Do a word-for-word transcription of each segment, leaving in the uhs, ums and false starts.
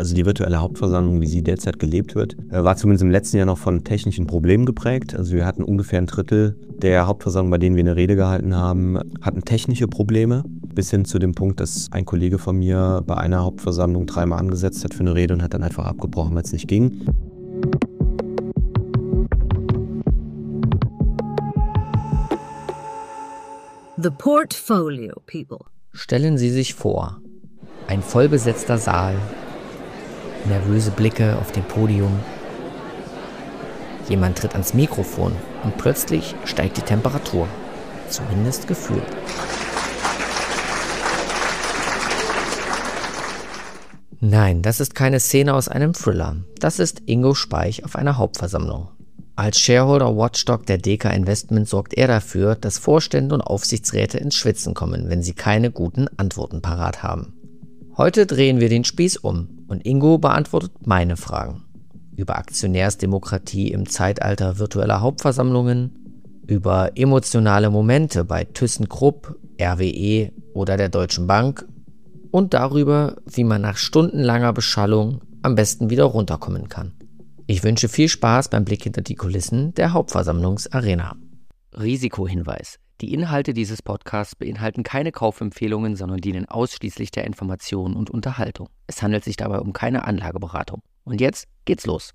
Also die virtuelle Hauptversammlung, wie sie derzeit gelebt wird, war zumindest im letzten Jahr noch von technischen Problemen geprägt. Also wir hatten ungefähr ein Drittel der Hauptversammlungen, bei denen wir eine Rede gehalten haben, hatten technische Probleme. Bis hin zu dem Punkt, dass ein Kollege von mir bei einer Hauptversammlung dreimal angesetzt hat für eine Rede und hat dann einfach abgebrochen, weil es nicht ging. The Portfolio People. Stellen Sie sich vor, ein vollbesetzter Saal, nervöse Blicke auf dem Podium. Jemand tritt ans Mikrofon und plötzlich steigt die Temperatur, zumindest gefühlt. Nein, das ist keine Szene aus einem Thriller. Das ist Ingo Speich auf einer Hauptversammlung. Als Shareholder Watchdog der D K Investment sorgt er dafür, dass Vorstände und Aufsichtsräte ins Schwitzen kommen, wenn sie keine guten Antworten parat haben. Heute drehen wir den Spieß um und Ingo beantwortet meine Fragen. Über Aktionärsdemokratie im Zeitalter virtueller Hauptversammlungen, über emotionale Momente bei ThyssenKrupp, R W E oder der Deutschen Bank und darüber, wie man nach stundenlanger Beschallung am besten wieder runterkommen kann. Ich wünsche viel Spaß beim Blick hinter die Kulissen der Hauptversammlungsarena. Risikohinweis. Die Inhalte dieses Podcasts beinhalten keine Kaufempfehlungen, sondern dienen ausschließlich der Information und Unterhaltung. Es handelt sich dabei um keine Anlageberatung. Und jetzt geht's los.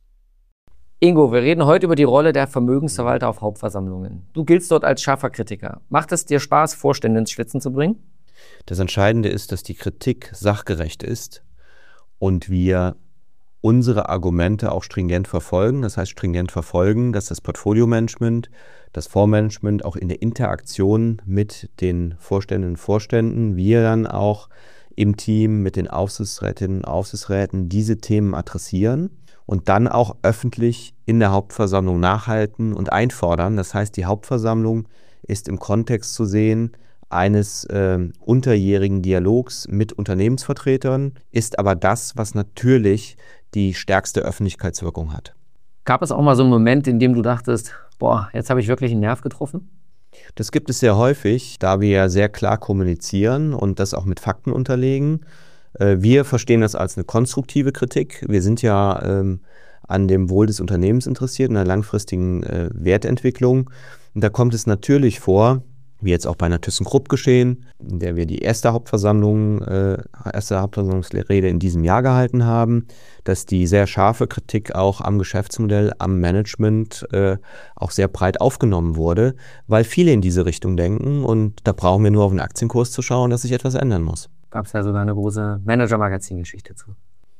Ingo, wir reden heute über die Rolle der Vermögensverwalter auf Hauptversammlungen. Du giltst dort als scharfer Kritiker. Macht es dir Spaß, Vorstände ins Schwitzen zu bringen? Das Entscheidende ist, dass die Kritik sachgerecht ist und wir unsere Argumente auch stringent verfolgen. Das heißt stringent verfolgen, dass das Portfolio-Management, das Fondsmanagement auch in der Interaktion mit den Vorständinnen und Vorständen, wir dann auch im Team mit den Aufsichtsrätinnen und Aufsichtsräten diese Themen adressieren und dann auch öffentlich in der Hauptversammlung nachhalten und einfordern. Das heißt, die Hauptversammlung ist im Kontext zu sehen eines äh, unterjährigen Dialogs mit Unternehmensvertretern, ist aber das, was natürlich die stärkste Öffentlichkeitswirkung hat. Gab es auch mal so einen Moment, in dem du dachtest, boah, jetzt habe ich wirklich einen Nerv getroffen? Das gibt es sehr häufig, da wir ja sehr klar kommunizieren und das auch mit Fakten unterlegen. Äh, wir verstehen das als eine konstruktive Kritik. Wir sind ja ähm, an dem Wohl des Unternehmens interessiert, in einer langfristigen äh, Wertentwicklung. Und da kommt es natürlich vor, wie jetzt auch bei einer ThyssenKrupp geschehen, in der wir die erste Hauptversammlung, äh, erste Hauptversammlungsrede in diesem Jahr gehalten haben, dass die sehr scharfe Kritik auch am Geschäftsmodell, am Management äh, auch sehr breit aufgenommen wurde, weil viele in diese Richtung denken und da brauchen wir nur auf den Aktienkurs zu schauen, dass sich etwas ändern muss. Gab es ja sogar eine große Manager-Magazin-Geschichte zu.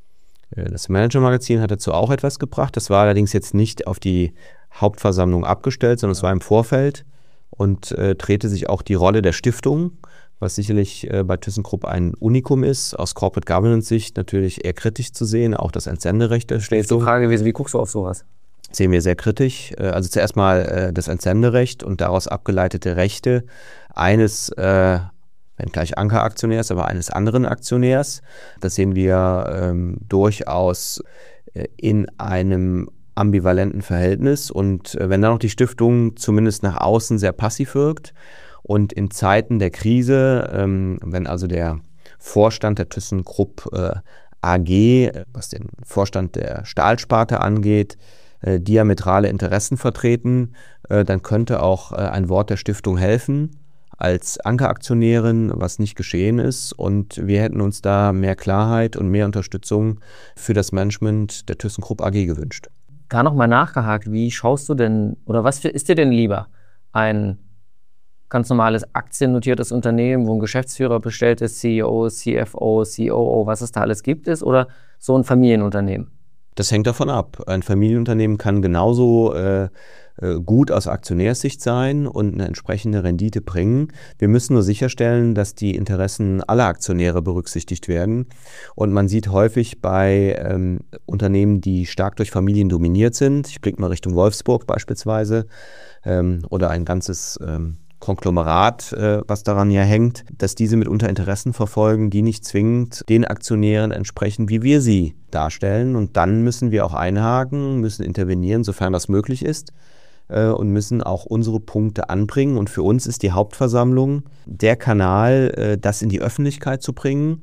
Das Manager-Magazin hat dazu auch etwas gebracht, das war allerdings jetzt nicht auf die Hauptversammlung abgestellt, sondern es war im Vorfeld. Und äh, drehte sich auch die Rolle der Stiftung, was sicherlich äh, bei ThyssenKrupp ein Unikum ist, aus Corporate Governance-Sicht natürlich eher kritisch zu sehen, auch das Entsenderecht der Stiftung. Jetzt die Frage gewesen, wie guckst du auf sowas? Sehen wir sehr kritisch. Äh, also zuerst mal äh, das Entsenderecht und daraus abgeleitete Rechte eines, äh, wenn gleich Ankeraktionärs, aber eines anderen Aktionärs. Das sehen wir ähm, durchaus äh, in einem ambivalenten Verhältnis und äh, wenn dann noch die Stiftung zumindest nach außen sehr passiv wirkt und in Zeiten der Krise, ähm, wenn also der Vorstand der ThyssenKrupp äh, A G, was den Vorstand der Stahlsparte angeht, äh, diametrale Interessen vertreten, äh, dann könnte auch äh, ein Wort der Stiftung helfen als Ankeraktionärin, was nicht geschehen ist und wir hätten uns da mehr Klarheit und mehr Unterstützung für das Management der ThyssenKrupp A G gewünscht. Da nochmal nachgehakt, wie schaust du denn, oder was für, ist dir denn lieber? Ein ganz normales aktiennotiertes Unternehmen, wo ein Geschäftsführer bestellt ist, C E O, C F O, C O O, was es da alles gibt, ist, oder so ein Familienunternehmen? Das hängt davon ab. Ein Familienunternehmen kann genauso äh, gut aus Aktionärssicht sein und eine entsprechende Rendite bringen. Wir müssen nur sicherstellen, dass die Interessen aller Aktionäre berücksichtigt werden. Und man sieht häufig bei ähm, Unternehmen, die stark durch Familien dominiert sind, ich blicke mal Richtung Wolfsburg beispielsweise, ähm, oder ein ganzes ähm, Konglomerat, äh, was daran ja hängt, dass diese mitunter Interessen verfolgen, die nicht zwingend den Aktionären entsprechen, wie wir sie darstellen. Und dann müssen wir auch einhaken, müssen intervenieren, sofern das möglich ist, äh, und müssen auch unsere Punkte anbringen. Und für uns ist die Hauptversammlung der Kanal, äh, das in die Öffentlichkeit zu bringen,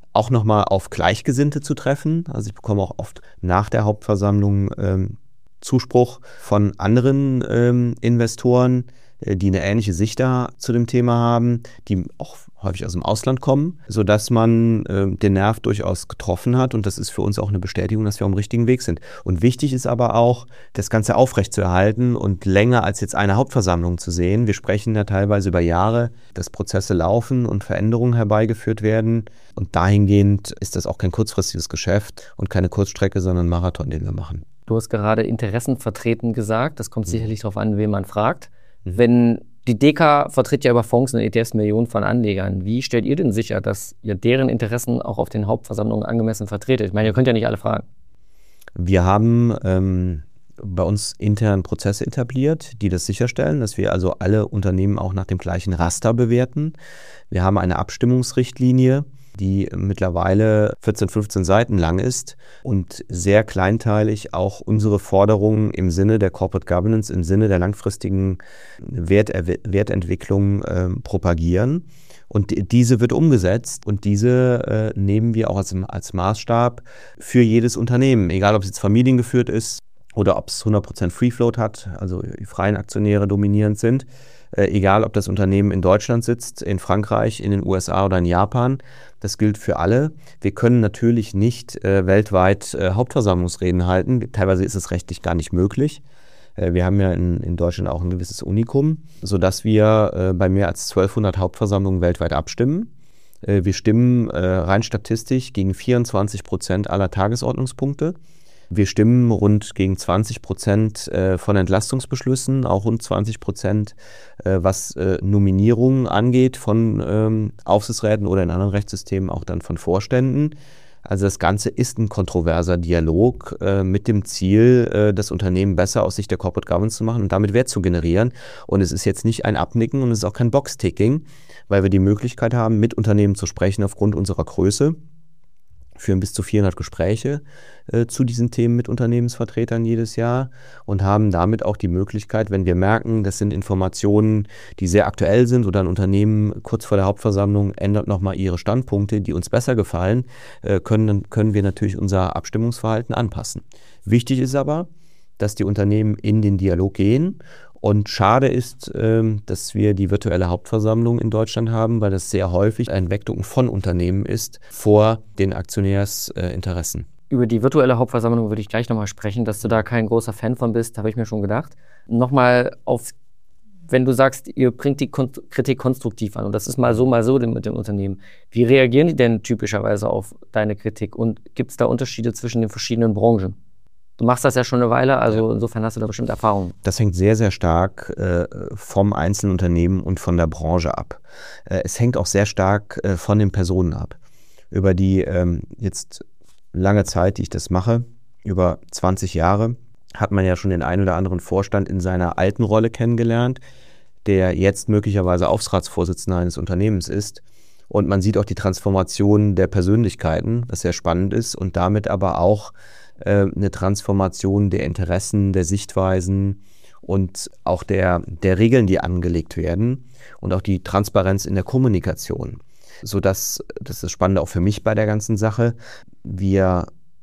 auch nochmal auf Gleichgesinnte zu treffen. Also ich bekomme auch oft nach der Hauptversammlung ähm, Zuspruch von anderen ähm, Investoren, äh, die eine ähnliche Sicht da zu dem Thema haben, die auch häufig aus dem Ausland kommen, sodass man äh, den Nerv durchaus getroffen hat. Und das ist für uns auch eine Bestätigung, dass wir auf dem richtigen Weg sind. Und wichtig ist aber auch, das Ganze aufrechtzuerhalten und länger als jetzt eine Hauptversammlung zu sehen. Wir sprechen ja teilweise über Jahre, dass Prozesse laufen und Veränderungen herbeigeführt werden. Und dahingehend ist das auch kein kurzfristiges Geschäft und keine Kurzstrecke, sondern ein Marathon, den wir machen. Du hast gerade Interessen vertreten gesagt. Das kommt Mhm. sicherlich darauf an, wen man fragt. Mhm. Wenn die D K vertritt ja über Fonds und E T Fs Millionen von Anlegern. Wie stellt ihr denn sicher, dass ihr deren Interessen auch auf den Hauptversammlungen angemessen vertretet? Ich meine, ihr könnt ja nicht alle fragen. Wir haben ähm, bei uns intern Prozesse etabliert, die das sicherstellen, dass wir also alle Unternehmen auch nach dem gleichen Raster bewerten. Wir haben eine Abstimmungsrichtlinie, die mittlerweile vierzehn, fünfzehn Seiten lang ist und sehr kleinteilig auch unsere Forderungen im Sinne der Corporate Governance, im Sinne der langfristigen Wert, Wertentwicklung äh, propagieren. Und diese wird umgesetzt und diese äh, nehmen wir auch als, als Maßstab für jedes Unternehmen, egal ob es jetzt familiengeführt ist oder ob es hundert Prozent Free Float hat, also die freien Aktionäre dominierend sind. Äh, egal, ob das Unternehmen in Deutschland sitzt, in Frankreich, in den U S A oder in Japan. Das gilt für alle. Wir können natürlich nicht äh, weltweit äh, Hauptversammlungsreden halten. Teilweise ist es rechtlich gar nicht möglich. Äh, wir haben ja in, in Deutschland auch ein gewisses Unikum, sodass wir äh, bei mehr als zwölfhundert Hauptversammlungen weltweit abstimmen. Äh, wir stimmen äh, rein statistisch gegen vierundzwanzig Prozent aller Tagesordnungspunkte. Wir stimmen rund gegen zwanzig Prozent äh, von Entlastungsbeschlüssen, auch rund zwanzig Prozent, äh, was äh, Nominierungen angeht von ähm, Aufsichtsräten oder in anderen Rechtssystemen auch dann von Vorständen. Also das Ganze ist ein kontroverser Dialog äh, mit dem Ziel, äh, das Unternehmen besser aus Sicht der Corporate Governance zu machen und damit Wert zu generieren. Und es ist jetzt nicht ein Abnicken und es ist auch kein Box-Ticking, weil wir die Möglichkeit haben, mit Unternehmen zu sprechen aufgrund unserer Größe. Führen bis zu vierhundert Gespräche äh, zu diesen Themen mit Unternehmensvertretern jedes Jahr und haben damit auch die Möglichkeit, wenn wir merken, das sind Informationen, die sehr aktuell sind oder ein Unternehmen kurz vor der Hauptversammlung ändert nochmal ihre Standpunkte, die uns besser gefallen, äh, können, können wir natürlich unser Abstimmungsverhalten anpassen. Wichtig ist aber, dass die Unternehmen in den Dialog gehen. Und schade ist, dass wir die virtuelle Hauptversammlung in Deutschland haben, weil das sehr häufig ein Wegducken von Unternehmen ist vor den Aktionärsinteressen. Über die virtuelle Hauptversammlung würde ich gleich nochmal sprechen. Dass du da kein großer Fan von bist, habe ich mir schon gedacht. Nochmal auf, wenn du sagst, ihr bringt die Kon- Kritik konstruktiv an und das ist mal so, mal so mit dem Unternehmen. Wie reagieren die denn typischerweise auf deine Kritik und gibt es da Unterschiede zwischen den verschiedenen Branchen? Du machst das ja schon eine Weile, also insofern hast du da bestimmt Erfahrung. Das hängt sehr, sehr stark äh, vom einzelnen Unternehmen und von der Branche ab. Äh, es hängt auch sehr stark äh, von den Personen ab. Über die ähm, jetzt lange Zeit, die ich das mache, über zwanzig Jahre, hat man ja schon den einen oder anderen Vorstand in seiner alten Rolle kennengelernt, der jetzt möglicherweise Aufsichtsratsvorsitzender eines Unternehmens ist. Und man sieht auch die Transformation der Persönlichkeiten, was sehr spannend ist und damit aber auch eine Transformation der Interessen, der Sichtweisen und auch der, der Regeln, die angelegt werden und auch die Transparenz in der Kommunikation. Sodass, das ist das Spannende auch für mich bei der ganzen Sache, wir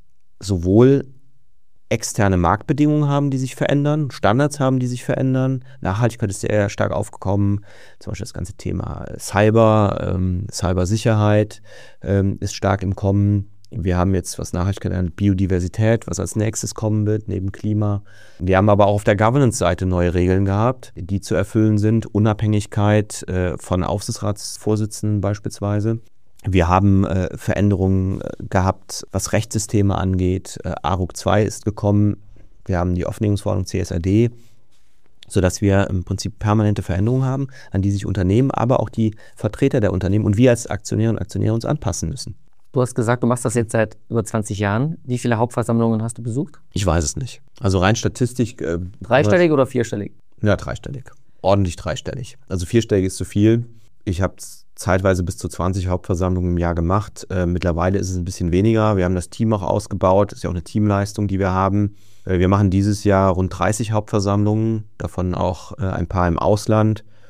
sowohl externe Marktbedingungen haben, die sich verändern, Standards haben, die sich verändern. Nachhaltigkeit ist sehr stark aufgekommen. Zum Beispiel das ganze Thema Cyber, ähm, Cybersicherheit ähm, ist stark im Kommen. Wir haben jetzt, was Nachhaltigkeit angeht, Biodiversität, was als nächstes kommen wird, neben Klima. Wir haben aber auch auf der Governance-Seite neue Regeln gehabt, die zu erfüllen sind. Unabhängigkeit äh, von Aufsichtsratsvorsitzenden beispielsweise. Wir haben äh, Veränderungen äh, gehabt, was Rechtssysteme angeht. Äh, A R U C zwei ist gekommen. Wir haben die Offenlegungsverordnung C S R D, sodass wir im Prinzip permanente Veränderungen haben, an die sich Unternehmen, aber auch die Vertreter der Unternehmen und wir als Aktionäre und Aktionäre uns anpassen müssen. Du hast gesagt, du machst das jetzt seit über zwanzig Jahren. Wie viele Hauptversammlungen hast du besucht? Ich weiß es nicht. Also rein statistisch. Äh, dreistellig oder vierstellig? Ja, dreistellig. Ordentlich dreistellig. Also vierstellig ist zu viel. Ich habe zeitweise bis zu zwanzig Hauptversammlungen im Jahr gemacht. Äh, mittlerweile ist es ein bisschen weniger. Wir haben das Team auch ausgebaut. Das ist ja auch eine Teamleistung, die wir haben. Äh, wir machen dieses Jahr rund dreißig Hauptversammlungen, davon auch äh, ein paar im Ausland.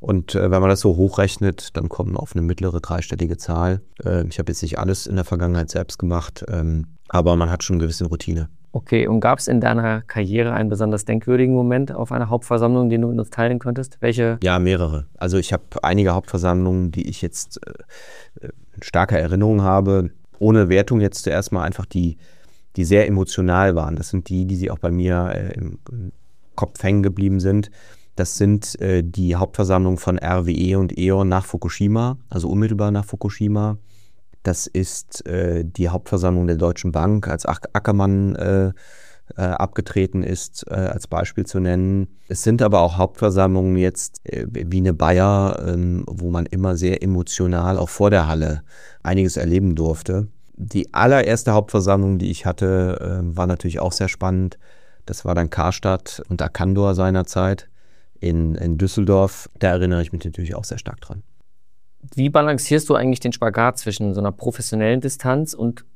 Und äh, wenn man das so hochrechnet, dann kommt man auf eine mittlere dreistellige Zahl. Äh, ich habe jetzt nicht alles in der Vergangenheit selbst gemacht, ähm, aber man hat schon eine gewisse Routine. Okay, und gab es in deiner Karriere einen besonders denkwürdigen Moment auf einer Hauptversammlung, den du mit uns teilen könntest? Welche? Ja, mehrere. Also ich habe einige Hauptversammlungen, die ich jetzt äh, in starker Erinnerung habe, ohne Wertung jetzt zuerst mal einfach die, die sehr emotional waren. Das sind die, die sich auch bei mir äh, im, im Kopf hängen geblieben sind. Das sind äh, die Hauptversammlungen von R W E und E O N nach Fukushima, also unmittelbar nach Fukushima. Das ist äh, die Hauptversammlung der Deutschen Bank, als Ackermann äh, äh, abgetreten ist, äh, als Beispiel zu nennen. Es sind aber auch Hauptversammlungen jetzt äh, wie eine Bayer, äh, wo man immer sehr emotional auch vor der Halle einiges erleben durfte. Die allererste Hauptversammlung, die ich hatte, äh, war natürlich auch sehr spannend. Das war dann Karstadt und Arcandor seinerzeit in, in Düsseldorf. Da erinnere ich mich natürlich auch sehr stark dran. Wie balancierst du eigentlich den Spagat zwischen so einer professionellen Distanz und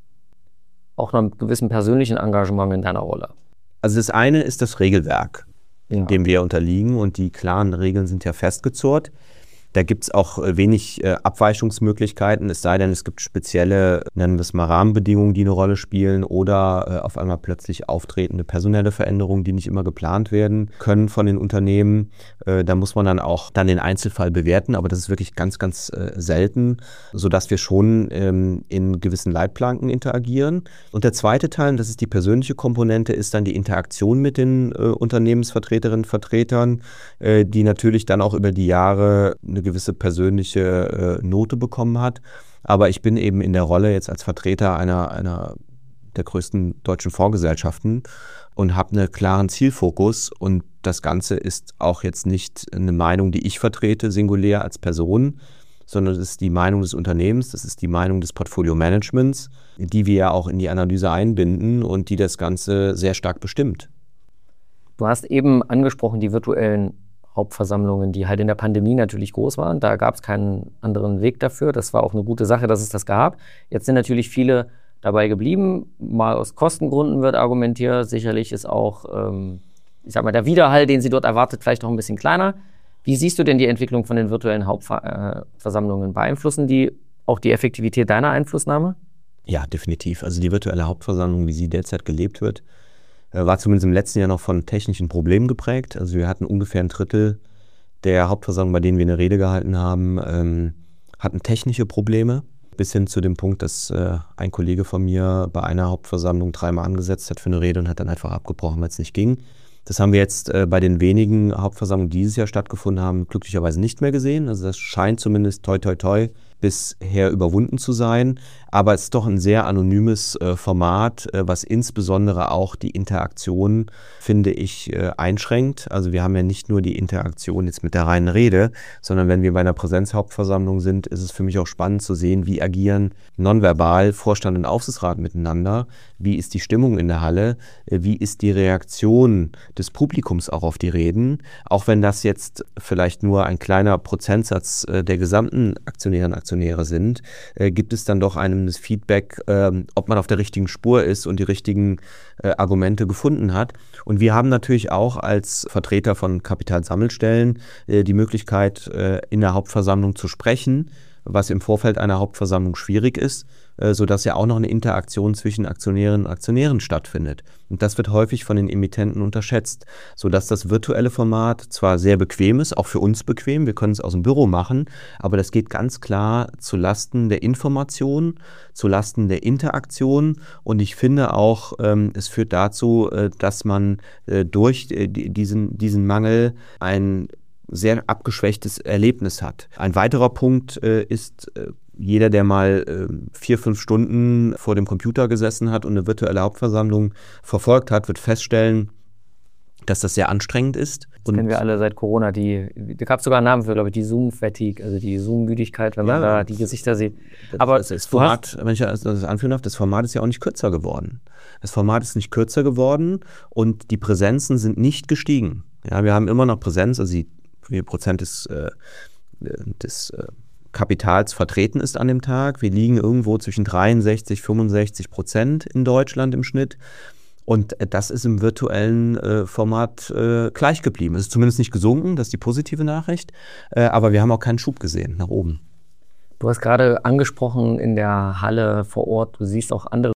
auch einem gewissen persönlichen Engagement in deiner Rolle? Also das eine ist das Regelwerk, in Ja. dem wir unterliegen, und die klaren Regeln sind ja festgezurrt. Da gibt es auch wenig äh, Abweichungsmöglichkeiten, es sei denn, es gibt spezielle, nennen wir es mal Rahmenbedingungen, die eine Rolle spielen, oder äh, auf einmal plötzlich auftretende personelle Veränderungen, die nicht immer geplant werden können von den Unternehmen. Äh, da muss man dann auch dann den Einzelfall bewerten, aber das ist wirklich ganz, ganz äh, selten, sodass wir schon ähm, in gewissen Leitplanken interagieren. Und der zweite Teil, und das ist die persönliche Komponente, ist dann die Interaktion mit den äh, Unternehmensvertreterinnen und Vertretern, äh, die natürlich dann auch über die Jahre eine gewisse persönliche äh, Note bekommen hat. Aber ich bin eben in der Rolle jetzt als Vertreter einer, einer der größten deutschen Fondsgesellschaften und habe einen klaren Zielfokus. Und das Ganze ist auch jetzt nicht eine Meinung, die ich vertrete, singulär als Person, sondern es ist die Meinung des Unternehmens, das ist die Meinung des Portfolio-Managements, die wir ja auch in die Analyse einbinden und die das Ganze sehr stark bestimmt. Du hast eben angesprochen die virtuellen Hauptversammlungen, die halt in der Pandemie natürlich groß waren. Da gab es keinen anderen Weg dafür. Das war auch eine gute Sache, dass es das gab. Jetzt sind natürlich viele dabei geblieben. Mal aus Kostengründen wird argumentiert. Sicherlich ist auch, ähm, ich sag mal, der Widerhall, den sie dort erwartet, vielleicht noch ein bisschen kleiner. Wie siehst du denn die Entwicklung von den virtuellen Hauptversammlungen? Beeinflussen die auch die Effektivität deiner Einflussnahme? Ja, definitiv. Also die virtuelle Hauptversammlung, wie sie derzeit gelebt wird, war zumindest im letzten Jahr noch von technischen Problemen geprägt. Also wir hatten ungefähr ein Drittel der Hauptversammlungen, bei denen wir eine Rede gehalten haben, ähm, hatten technische Probleme. Bis hin zu dem Punkt, dass äh, ein Kollege von mir bei einer Hauptversammlung dreimal angesetzt hat für eine Rede und hat dann einfach abgebrochen, weil es nicht ging. Das haben wir jetzt äh, bei den wenigen Hauptversammlungen, die dieses Jahr stattgefunden haben, glücklicherweise nicht mehr gesehen. Also das scheint zumindest toi toi toi bisher überwunden zu sein. Aber es ist doch ein sehr anonymes äh, Format, äh, was insbesondere auch die Interaktion, finde ich, äh, einschränkt. Also wir haben ja nicht nur die Interaktion jetzt mit der reinen Rede, sondern wenn wir bei einer Präsenzhauptversammlung sind, ist es für mich auch spannend zu sehen, wie agieren nonverbal Vorstand und Aufsichtsrat miteinander, wie ist die Stimmung in der Halle, äh, wie ist die Reaktion des Publikums auch auf die Reden. Auch wenn das jetzt vielleicht nur ein kleiner Prozentsatz äh, der gesamten Aktionärinnen und Aktionäre sind, äh, gibt es dann doch einem das Feedback, äh, ob man auf der richtigen Spur ist und die richtigen äh, Argumente gefunden hat. Und wir haben natürlich auch als Vertreter von Kapitalsammelstellen äh, die Möglichkeit, äh, in der Hauptversammlung zu sprechen, was im Vorfeld einer Hauptversammlung schwierig ist, äh, sodass ja auch noch eine Interaktion zwischen Aktionärinnen und Aktionären stattfindet. Und das wird häufig von den Emittenten unterschätzt, sodass das virtuelle Format zwar sehr bequem ist, auch für uns bequem, wir können es aus dem Büro machen, aber das geht ganz klar zu Lasten der Information, zu Lasten der Interaktion, und ich finde auch, ähm, es führt dazu, äh, dass man äh, durch äh, diesen, diesen Mangel ein sehr abgeschwächtes Erlebnis hat. Ein weiterer Punkt äh, ist, äh, jeder, der mal äh, vier, fünf Stunden vor dem Computer gesessen hat und eine virtuelle Hauptversammlung verfolgt hat, wird feststellen, dass das sehr anstrengend ist. Das kennen wir alle seit Corona. Die, da gab es sogar einen Namen für, glaube ich, die Zoom-Fatigue, also die Zoom-Müdigkeit, wenn man ja, da die Gesichter sieht. Aber das, das Format, wenn ich das anführen darf, das Format ist ja auch nicht kürzer geworden. Das Format ist nicht kürzer geworden und die Präsenzen sind nicht gestiegen. Ja, wir haben immer noch Präsenz, also die wie viel Prozent des, äh, des äh, Kapitals vertreten ist an dem Tag. Wir liegen irgendwo zwischen dreiundsechzig, fünfundsechzig Prozent in Deutschland im Schnitt. Und das ist im virtuellen äh, Format äh, gleich geblieben. Es ist zumindest nicht gesunken, das ist die positive Nachricht, äh, aber wir haben auch keinen Schub gesehen nach oben. Du hast gerade angesprochen in der Halle vor Ort, du siehst auch andere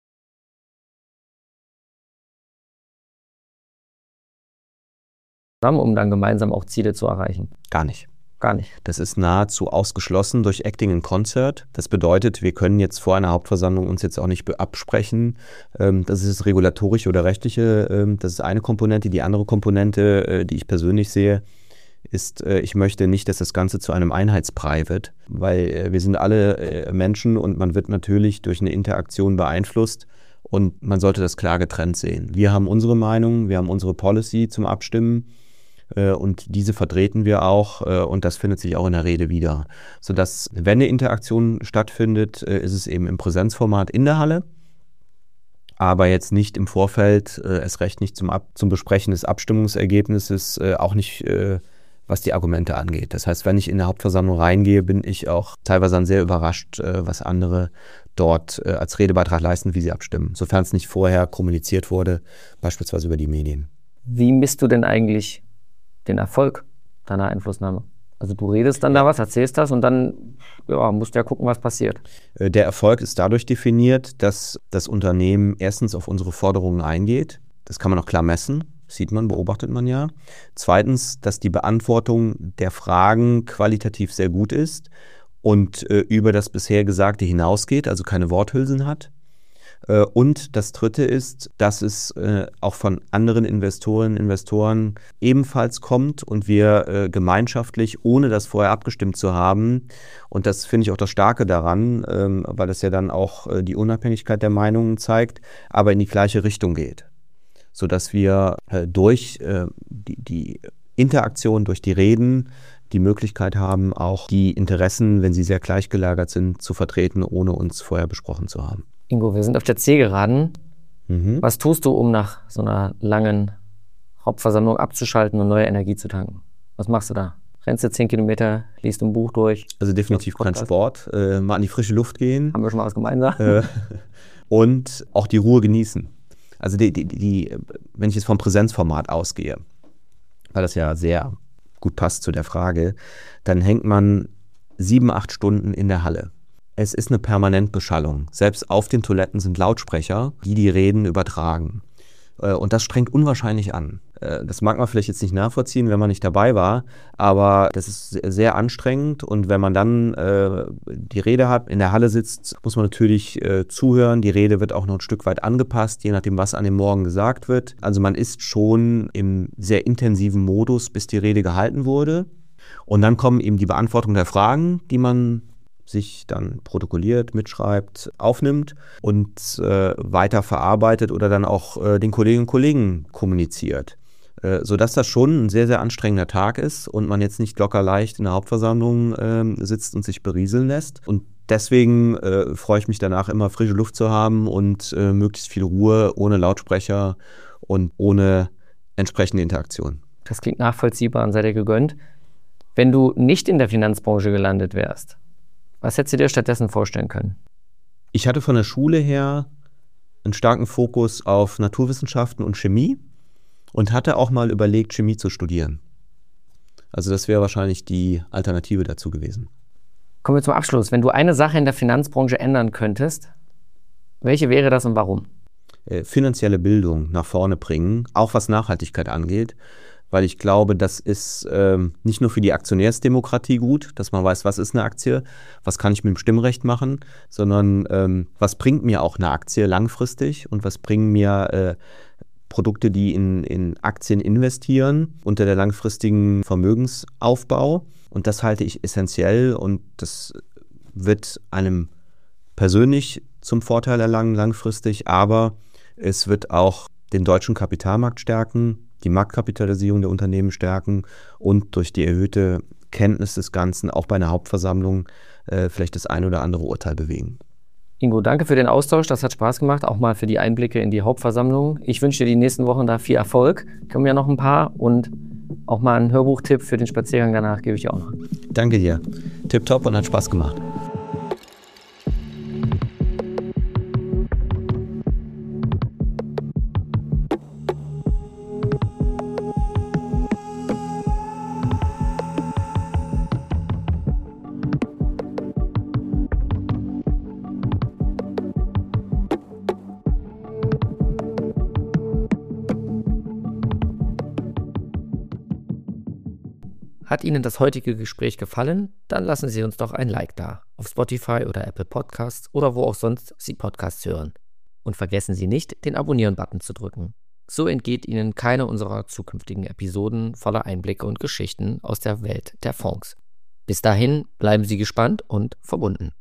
zusammen, um dann gemeinsam auch Ziele zu erreichen. Gar nicht. Gar nicht. Das ist nahezu ausgeschlossen durch Acting in Concert. Das bedeutet, wir können jetzt vor einer Hauptversammlung uns jetzt auch nicht absprechen. Das ist regulatorische oder rechtliche, das ist eine Komponente. Die andere Komponente, die ich persönlich sehe, ist, ich möchte nicht, dass das Ganze zu einem Einheitsbrei wird, weil wir sind alle Menschen und man wird natürlich durch eine Interaktion beeinflusst und man sollte das klar getrennt sehen. Wir haben unsere Meinung, wir haben unsere Policy zum Abstimmen. Und diese vertreten wir auch und das findet sich auch in der Rede wieder. Sodass, wenn eine Interaktion stattfindet, ist es eben im Präsenzformat in der Halle, aber jetzt nicht im Vorfeld, erst recht nicht zum, Ab- zum Besprechen des Abstimmungsergebnisses, auch nicht, was die Argumente angeht. Das heißt, wenn ich in eine Hauptversammlung reingehe, bin ich auch teilweise dann sehr überrascht, was andere dort als Redebeitrag leisten, wie sie abstimmen, sofern es nicht vorher kommuniziert wurde, beispielsweise über die Medien. Wie misst du denn eigentlich den Erfolg deiner Einflussnahme? Also du redest dann da was, erzählst das und dann ja, musst du ja gucken, was passiert. Der Erfolg ist dadurch definiert, dass das Unternehmen erstens auf unsere Forderungen eingeht. Das kann man auch klar messen, sieht man, beobachtet man ja. Zweitens, dass die Beantwortung der Fragen qualitativ sehr gut ist und äh, über das bisher Gesagte hinausgeht, also keine Worthülsen hat. Und das Dritte ist, dass es äh, auch von anderen Investorinnen und Investoren ebenfalls kommt und wir äh, gemeinschaftlich, ohne das vorher abgestimmt zu haben, und das finde ich auch das Starke daran, ähm, weil das ja dann auch äh, die Unabhängigkeit der Meinungen zeigt, aber in die gleiche Richtung geht. Sodass wir äh, durch äh, die, die Interaktion, durch die Reden, die Möglichkeit haben, auch die Interessen, wenn sie sehr gleichgelagert sind, zu vertreten, ohne uns vorher besprochen zu haben. Ingo, wir sind auf der Zielgeraden. Mhm. Was tust du, um nach so einer langen Hauptversammlung abzuschalten und neue Energie zu tanken? Was machst du da? Rennst du zehn Kilometer, liest ein Buch durch? Also definitiv kein Sport. Äh, mal an die frische Luft gehen. Haben wir schon mal was gemeinsam? Äh, und auch die Ruhe genießen. Also die, die, die, wenn ich jetzt vom Präsenzformat ausgehe, weil das ja sehr gut passt zu der Frage, dann hängt man sieben, acht Stunden in der Halle. Es ist eine Permanentbeschallung. Selbst auf den Toiletten sind Lautsprecher, die die Reden übertragen. Und das strengt unwahrscheinlich an. Das mag man vielleicht jetzt nicht nachvollziehen, wenn man nicht dabei war, aber das ist sehr anstrengend. Und wenn man dann äh, die Rede hat, in der Halle sitzt, muss man natürlich äh, zuhören. Die Rede wird auch noch ein Stück weit angepasst, je nachdem, was an dem Morgen gesagt wird. Also man ist schon im sehr intensiven Modus, bis die Rede gehalten wurde. Und dann kommen eben die Beantwortung der Fragen, die man sich dann protokolliert, mitschreibt, aufnimmt und äh, weiter verarbeitet oder dann auch äh, den Kolleginnen und Kollegen kommuniziert. Äh, sodass das schon ein sehr, sehr anstrengender Tag ist und man jetzt nicht locker leicht in der Hauptversammlung äh, sitzt und sich berieseln lässt. Und deswegen äh, freue ich mich danach immer, frische Luft zu haben und äh, möglichst viel Ruhe, ohne Lautsprecher und ohne entsprechende Interaktion. Das klingt nachvollziehbar und sei dir gegönnt. Wenn du nicht in der Finanzbranche gelandet wärst, was hättest du dir stattdessen vorstellen können? Ich hatte von der Schule her einen starken Fokus auf Naturwissenschaften und Chemie und hatte auch mal überlegt, Chemie zu studieren. Also das wäre wahrscheinlich die Alternative dazu gewesen. Kommen wir zum Abschluss. Wenn du eine Sache in der Finanzbranche ändern könntest, welche wäre das und warum? Äh, finanzielle Bildung nach vorne bringen, auch was Nachhaltigkeit angeht. Weil ich glaube, das ist ähm, nicht nur für die Aktionärsdemokratie gut, dass man weiß, was ist eine Aktie, was kann ich mit dem Stimmrecht machen, sondern ähm, was bringt mir auch eine Aktie langfristig und was bringen mir äh, Produkte, die in, in Aktien investieren, unter der langfristigen Vermögensaufbau. Und das halte ich essentiell und das wird einem persönlich zum Vorteil erlangen langfristig, aber es wird auch den deutschen Kapitalmarkt stärken, die Marktkapitalisierung der Unternehmen stärken und durch die erhöhte Kenntnis des Ganzen auch bei einer Hauptversammlung äh, vielleicht das ein oder andere Urteil bewegen. Ingo, danke für den Austausch, das hat Spaß gemacht, auch mal für die Einblicke in die Hauptversammlung. Ich wünsche dir die nächsten Wochen da viel Erfolg, kommen ja noch ein paar und auch mal einen Hörbuchtipp für den Spaziergang danach gebe ich dir auch noch. Danke dir, tipptopp und hat Spaß gemacht. Hat Ihnen das heutige Gespräch gefallen? Dann lassen Sie uns doch ein Like da, auf Spotify oder Apple Podcasts oder wo auch sonst Sie Podcasts hören. Und vergessen Sie nicht, den Abonnieren-Button zu drücken. So entgeht Ihnen keine unserer zukünftigen Episoden voller Einblicke und Geschichten aus der Welt der Fonds. Bis dahin bleiben Sie gespannt und verbunden.